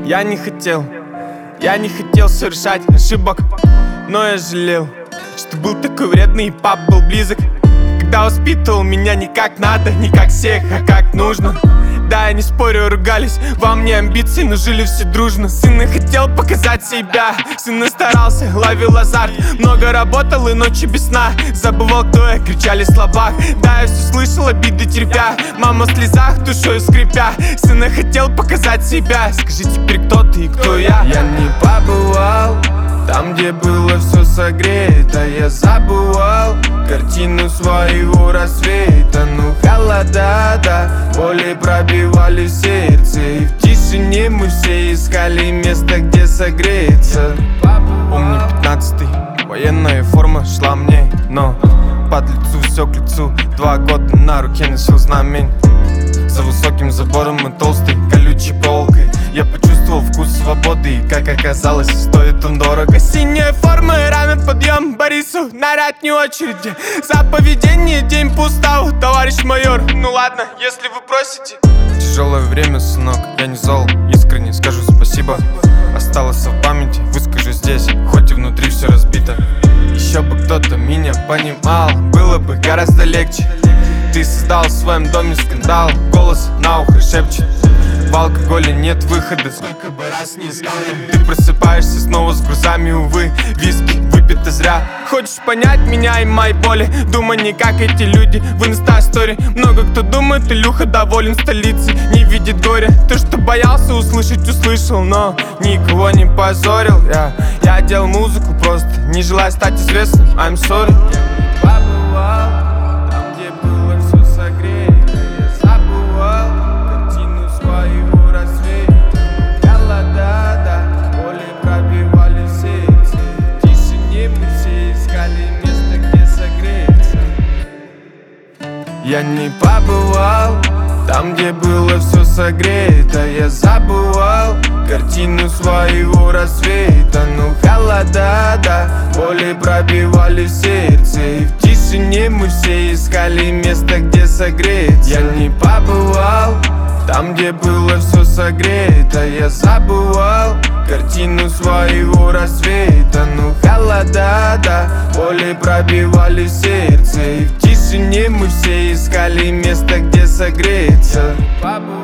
Я не хотел совершать ошибок, но я жалел, что был такой вредный, и пап был близок. Когда воспитывал меня не как надо, не как всех, а как нужно. Да, я не спорю, ругались, во мне амбиции, но жили все дружно. Сын хотел показать себя, сын старался, ловил азарт. Много работал и ночи без сна, забывал, кто я, кричали в словах. Да, я все слышал, обиды терпя, мама в слезах, душой скрипя. Сын хотел показать себя, скажи теперь, кто ты и кто я. Я не побывал там, где было все согрето, я забывал картину своего рассвета. Ну холода, да, боли пробивали сердце, и в тишине мы все искали место, где согреться. Помню 15-й, военная форма шла мне, но под лицу все к лицу. 2 года на руке носил знамень. За высоким забором и толстой колючей полкой я почувствовал вкус свободы, и, как оказалось, стоит он дорого. Синяя форма и рано подъем Борису на ратней очереди. За поведение день по уставу, товарищ майор. Ну ладно, если вы просите. Тяжелое время, сынок, я не зол, искренне скажу спасибо. Осталось в памяти, выскажу здесь, хоть и внутри все разбито. Еще бы кто-то меня понимал, было бы гораздо легче. Ты создал в своем доме скандал, голос на ухо шепчет: в алкоголе нет выхода, сколько бы раз не искал. Ты просыпаешься снова с грузами, увы, виски выпито зря. Хочешь понять меня и мои боли? Думай не как эти люди в инста-сторе. Много кто думает, Илюха доволен столицей, не видит горя. То, что боялся услышать, услышал, но никого не позорил. Я делал музыку просто, не желая стать известным, I'm sorry. Я не побывал там, где было все согрето, я забывал картину своего рассвета. Ну холода, да, боли пробивали сердце, и в тишине мы все искали место, где согреться. Я не побывал там, где было все согрето, я забывал картину своего рассвета. Ну холода, да, боли пробивали сердце, и в тишине мы все искали место, где согреться.